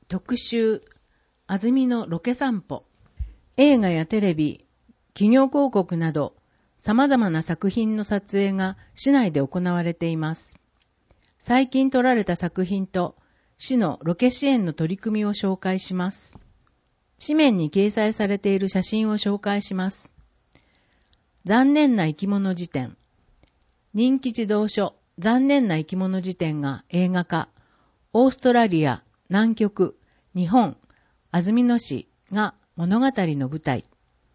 特集、安曇のロケ散歩。映画やテレビ、企業広告など、様々な作品の撮影が市内で行われています。最近撮られた作品と、市のロケ支援の取り組みを紹介します。紙面に掲載されている写真を紹介します。残念な生き物辞典。人気児童書、残念な生き物辞典が映画化。オーストラリア、南極、日本、安曇野市が物語の舞台。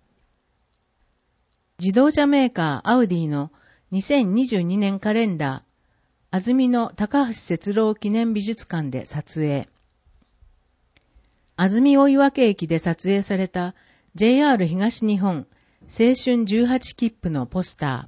自動車メーカーアウディの2022年カレンダー、安曇野高橋節郎記念美術館で撮影。安曇追分駅で撮影された JR 東日本青春18切符のポスタ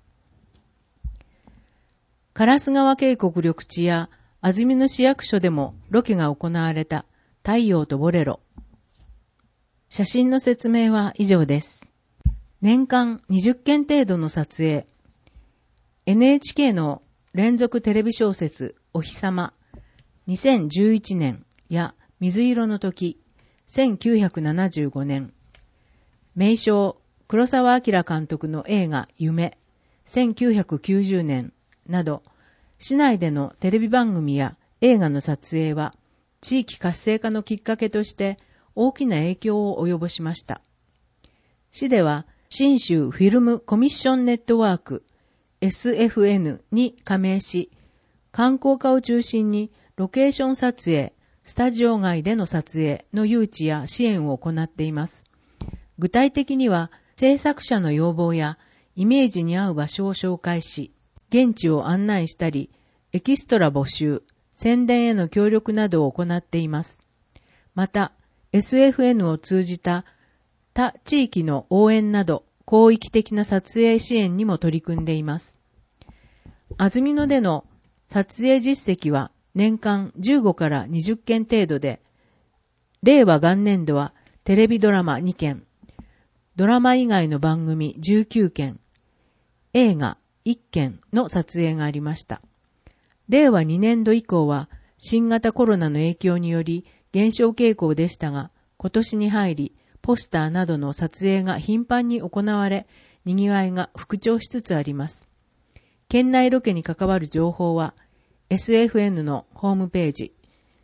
ー。烏川渓谷緑地や安曇野市役所でもロケが行われた太陽とボレロ。写真の説明は以上です。年間20件程度の撮影。NHK の連続テレビ小説お日様2011年や水色の時1975年。名称黒澤明監督の映画夢1990年など、市内でのテレビ番組や映画の撮影は地域活性化のきっかけとして大きな影響を及ぼしました。市では信州フィルムコミッションネットワーク SFN に加盟し、観光家を中心にロケーション撮影、スタジオ外での撮影の誘致や支援を行っています。具体的には制作者の要望やイメージに合う場所を紹介し、現地を案内したり、エキストラ募集、宣伝への協力などを行っています。また、SFN を通じた他地域の応援など、広域的な撮影支援にも取り組んでいます。安曇野での撮影実績は年間15から20件程度で、令和元年度はテレビドラマ2件、ドラマ以外の番組19件、映画1件の撮影がありました。令和2年度以降は新型コロナの影響により減少傾向でしたが、今年に入りポスターなどの撮影が頻繁に行われ、賑わいが復調しつつあります。県内ロケに関わる情報は SFN のホームページ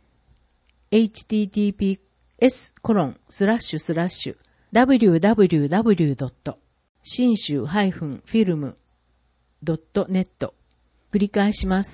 https://www. 信州-film.net 繰り返します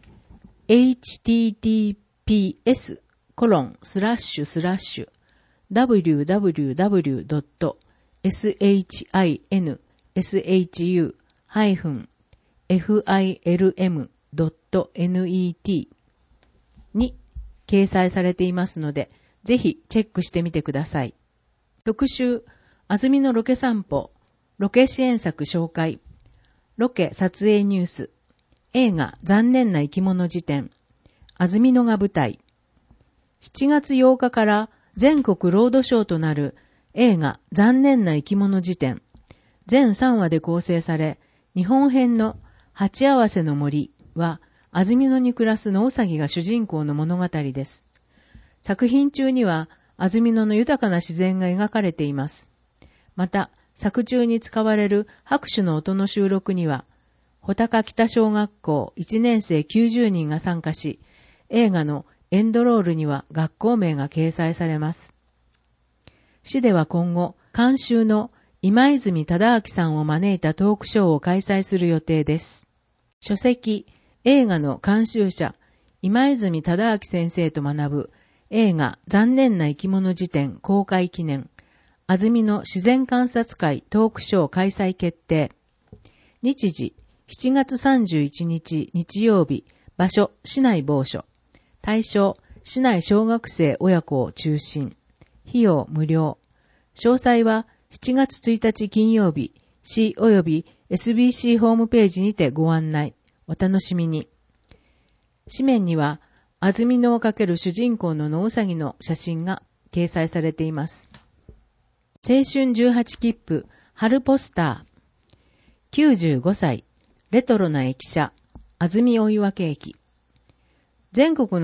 。https://www.shinsu-film.net に掲載されていますので、ぜひチェックしてみてください。特集、安曇野ロケ散歩、ロケ支援策紹介、ロケ撮影ニュース、映画残念な生き物辞典、安曇野が舞台。7月8日から全国ロードショーとなる映画残念な生き物辞典。全3話で構成され、日本編の鉢合わせの森は安曇野に暮らす野ウサギが主人公の物語です。作品中には安曇野の豊かな自然が描かれています。また、作中に使われる拍手の音の収録には、穂高北小学校1年生90人が参加し、映画のエンドロールには学校名が掲載されます。市では今後、監修の今泉忠明さんを招いたトークショーを開催する予定です。書籍、映画の監修者、今泉忠明先生と学ぶ映画残念な生き物辞典公開記念、安曇野自然観察会トークショー開催決定。日時、7月31日日曜日、場所、市内某所。対象、市内小学生親子を中心。費用無料。詳細は7月1日金曜日、市及び SBC ホームページにてご案内。お楽しみに。紙面には、安曇野をかける主人公の野ウサギの写真が掲載されています。青春18切符、春ポスター。95歳、レトロな駅舎、安曇追分駅。全国の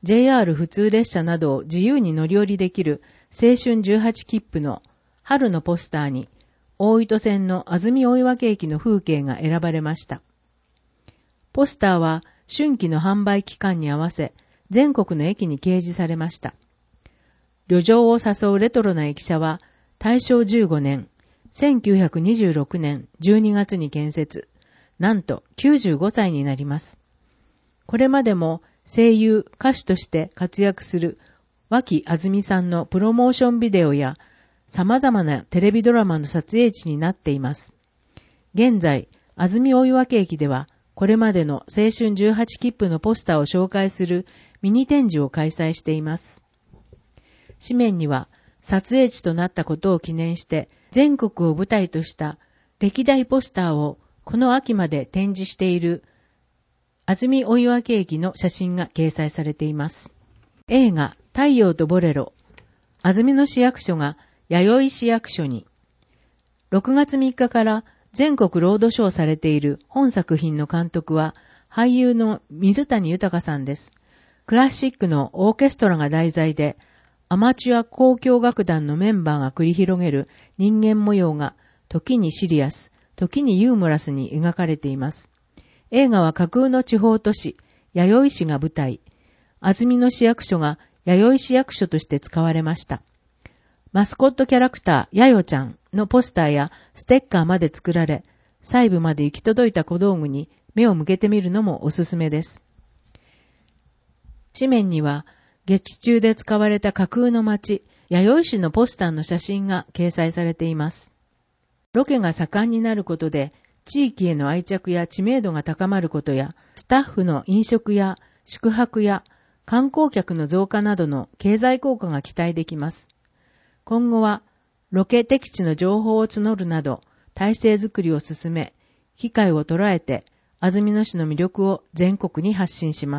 JR 普通列車などを自由に乗り降りできる青春18切符の春のポスターに、大糸線の安住大岩家駅の風景が選ばれました。ポスターは春季の販売期間に合わせ、全国の駅に掲示されました。旅情を誘うレトロな駅舎は、大正15年、1926年12月に建設、なんと95歳になります。これまでも声優、歌手として活躍する脇あずみさんのプロモーションビデオや様々なテレビドラマの撮影地になっています。現在、安住大岩家駅では、これまでの青春18切符のポスターを紹介するミニ展示を開催しています。紙面には、撮影地となったことを記念して、全国を舞台とした歴代ポスターをこの秋まで展示している安住大岩家駅の写真が掲載されています。映画太陽とボレロ、安住の市役所が弥生市役所に、6月3日から全国ロードショーされている本作品の監督は俳優の水谷豊さんです。クラシックのオーケストラが題材で、アマチュア交響楽団のメンバーが繰り広げる人間模様が時にシリアス、時にユーモラスに描かれています。映画は架空の地方都市、弥生市が舞台。安住の市役所が弥生市役所として使われました。マスコットキャラクター、やよちゃんのポスターやステッカーまで作られ、細部まで行き届いた小道具に目を向けてみるのもおすすめです。紙面には、劇中で使われた架空の街、弥生市のポスターの写真が掲載されています。ロケが盛んになることで、地域への愛着や知名度が高まることや、スタッフの飲食や宿泊や観光客の増加などの経済効果が期待できます。今後は、ロケ適地の情報を募るなど、体制づくりを進め、機会を捉えて、安住の市の魅力を全国に発信します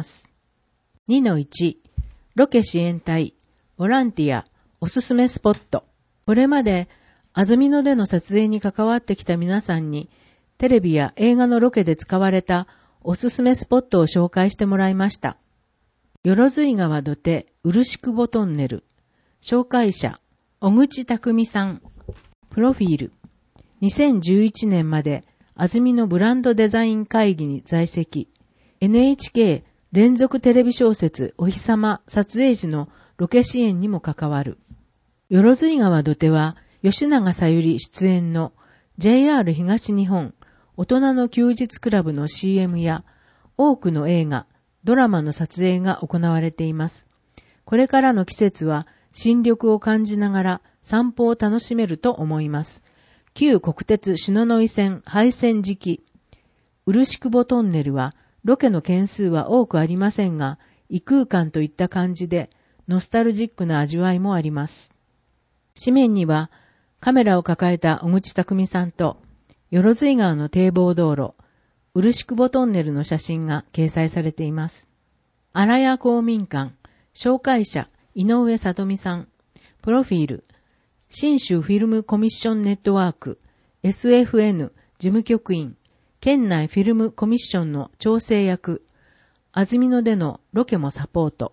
。2-1ロケ支援隊、ボランティア、おすすめスポット。これまで、安曇野での撮影に関わってきた皆さんに、テレビや映画のロケで使われたおすすめスポットを紹介してもらいました。よろずい川土手、漆久保トンネル。紹介者、小口匠さん。プロフィール。2011年まで、安曇野ブランドデザイン会議に在籍。NHK連続テレビ小説お日様撮影時のロケ支援にも関わる。よろずい川土手は吉永小百合出演の JR 東日本大人の休日クラブの CM や多くの映画、ドラマの撮影が行われています。これからの季節は新緑を感じながら散歩を楽しめると思います。旧国鉄篠ノ井線廃線時期、漆久保トンネルはロケの件数は多くありませんが、異空間といった感じで、ノスタルジックな味わいもあります。紙面には、カメラを抱えた小口匠さんと、よろずい川の堤防道路、漆久保トンネルの写真が掲載されています。荒谷公民館、紹介者、井上里美さん、プロフィール、信州フィルムコミッションネットワーク、SFN 事務局員、県内フィルムコミッションの調整役、安曇野でのロケもサポート。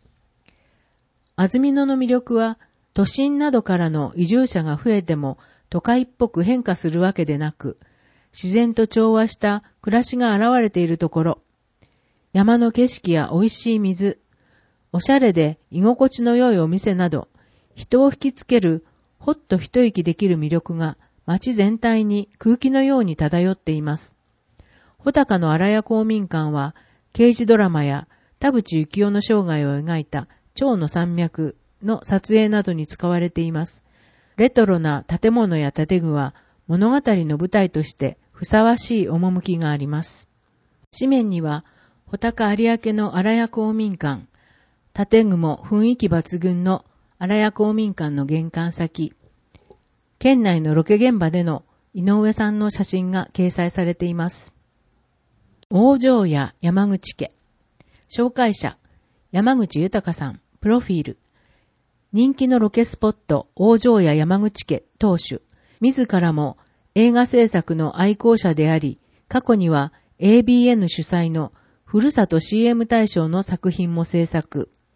安曇野の魅力は、都心などからの移住者が増えても都会っぽく変化するわけでなく、自然と調和した暮らしが現れているところ、山の景色や美味しい水、おしゃれで居心地の良いお店など、人を引きつけるほっと一息できる魅力が街全体に空気のように漂っています。穂高の荒谷公民館は、刑事ドラマや田淵幸雄の生涯を描いた蝶の山脈の撮影などに使われています。レトロな建物や建具は物語の舞台としてふさわしい趣があります。紙面には、穂高有明の荒谷公民館、建具も雰囲気抜群の荒谷公民館の玄関先、県内のロケ現場での井上さんの写真が掲載されています。大城屋山口家。紹介者、山口豊さん、プロフィール。人気のロケスポット、大城屋山口家当主。自らも映画制作の愛好者であり、過去には ABN 主催のふるさと CM 大賞の作品も制作。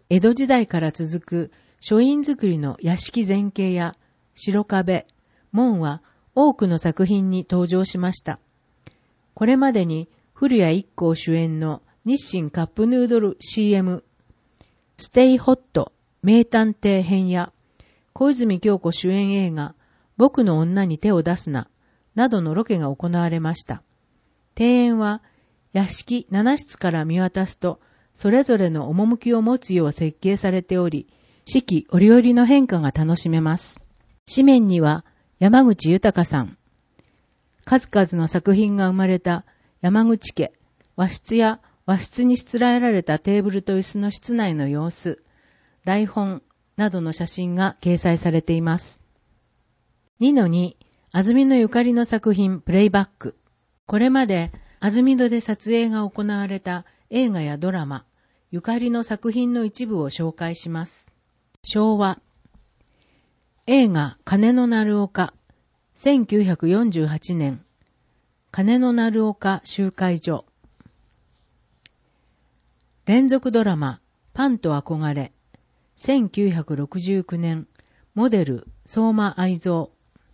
江戸時代から続く書院造りの屋敷前景や白壁、門は多くの作品に登場しました。これまでに古谷一行主演の日清カップヌードル CM、ステイホット名探偵編や小泉京子主演映画僕の女に手を出すななどのロケが行われました。庭園は屋敷7室から見渡すとそれぞれの趣を持つよう設計されており、四季折々の変化が楽しめます。紙面には山口豊さん、数々の作品が生まれた山口家、和室や和室にしつらえられたテーブルと椅子の室内の様子、台本などの写真が掲載されています。2-2、安曇野ゆかりの作品プレイバック。これまで安曇野で撮影が行われた映画やドラマ、ゆかりの作品の一部を紹介します。昭和。映画鐘の鳴る丘、1948年。鐘の鳴る丘集会所。連続ドラマ、パンと憧れ、1969年。モデル、相馬愛蔵。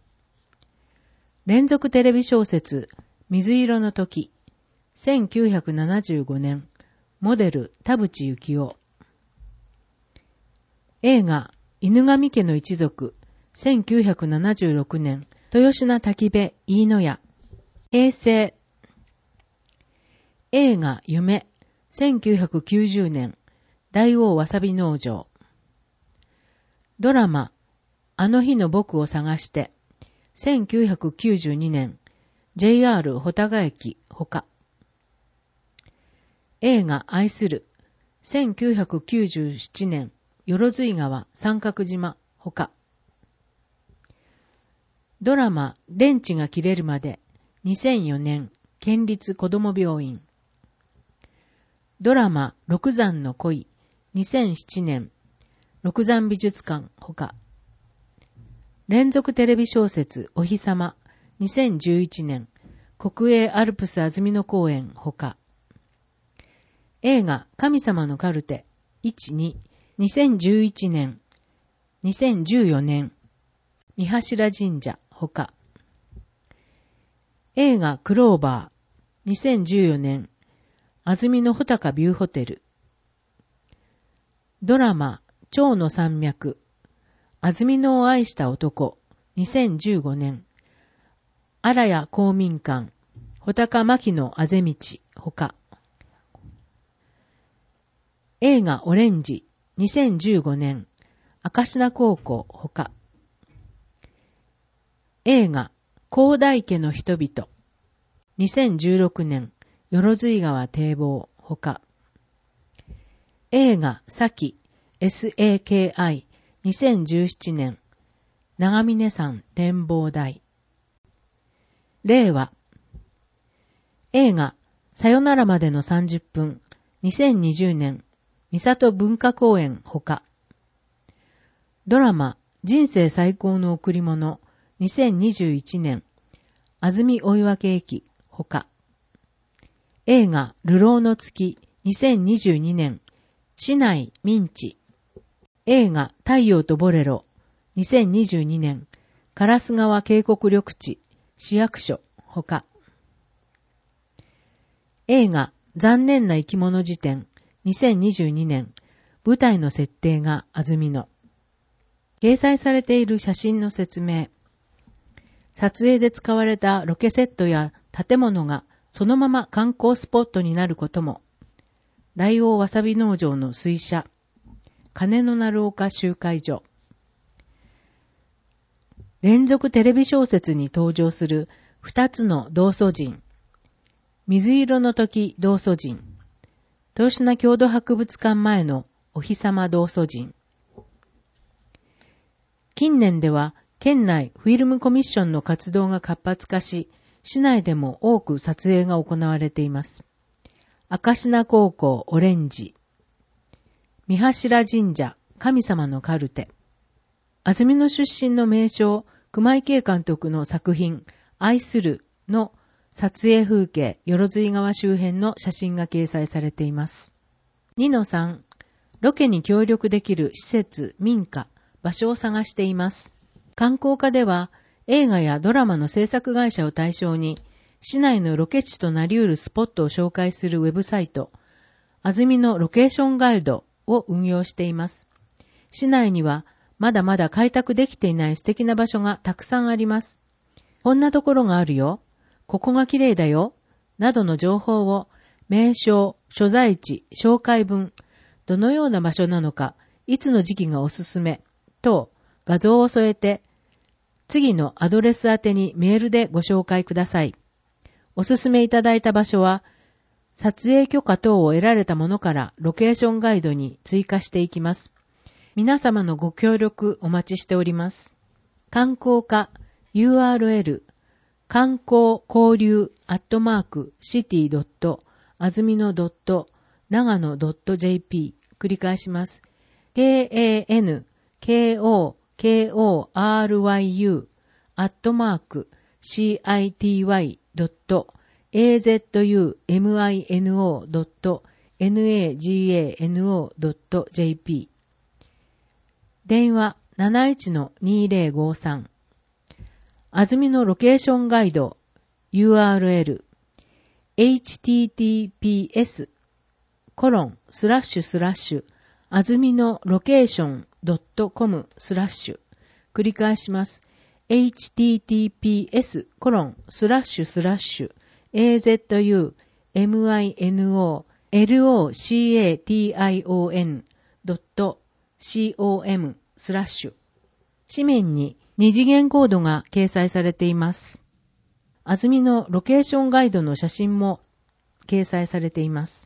連続テレビ小説、水色の時、1975年。モデル、田淵幸雄。映画、犬神家の一族、1976年。豊品滝部飯野屋。平成。映画、夢、1990年。大王わさび農場。ドラマ、あの日の僕を探して、1992年。JR 穂高駅、ほか。映画、愛する、1997年。よろずい川、三角島、ほか。ドラマ、電池が切れるまで、2004年。県立子ども病院。ドラマ、六山の恋、2007年。六山美術館、ほか。連続テレビ小説、お日様、2011年。国営アルプス安曇野公園、ほか。映画、神様のカルテ、1、2、2011年。2014年。三柱神社、ほか。映画、クローバー、2014年。安曇野穂高ビューホテル。ドラマ、蝶の山脈。安曇野を愛した男、2015年。荒谷公民館、穂高牧野あぜ道、ほか。映画、オレンジ、2015年。明科高校、ほか。映画、広大家の人々、2016年。よろずい川堤防、ほか。映画、SAKI、SAKI、2017年。長峰山展望台。令和。映画、さよならまでの30分、2020年。三郷文化公園、ほか。ドラマ、人生最高の贈り物、2021年。安曇追分駅、ほか。映画、流浪の月、2022年。市内民地。映画、太陽とボレロ、2022年。烏川渓谷緑地、市役所、ほか。映画、残念な生き物辞典、2022年。舞台の設定が安曇野。掲載されている写真の説明。撮影で使われたロケセットや建物がそのまま観光スポットになることも。大王わさび農場の水車。鐘の鳴る丘集会所。連続テレビ小説に登場する2つの道祖神。水色の時道祖神。豊品郷土博物館前のお日様道祖神。近年では県内フィルムコミッションの活動が活発化し、市内でも多く撮影が行われています。明科高校オレンジ。三柱神社神様のカルテ。安曇野出身の名将熊井圭監督の作品愛するの撮影風景よろずい川周辺の写真が掲載されています。2-3 ロケに協力できる施設、民家、場所を探しています。観光課では映画やドラマの制作会社を対象に、市内のロケ地となり得るスポットを紹介するウェブサイト、あずみのロケーションガイドを運用しています。市内にはまだまだ開拓できていない素敵な場所がたくさんあります。こんなところがあるよ、ここが綺麗だよ、などの情報を名称、所在地、紹介文、どのような場所なのか、いつの時期がおすすめ、等画像を添えて、次のアドレス宛てにメールでご紹介ください。おすすめいただいた場所は、撮影許可等を得られたものからロケーションガイドに追加していきます。皆様のご協力お待ちしております。観光課 URL 観光交流@city.azumino.nagano.jp 繰り返します。city.azumino.nagano.jp 電話 71-2053 あずみのロケーションガイド URL https:// あずみのロケーション .com/ 繰り返します。https://azumino.com/ 紙面に二次元コードが掲載されています。あずみのロケーションガイドの写真も掲載されています。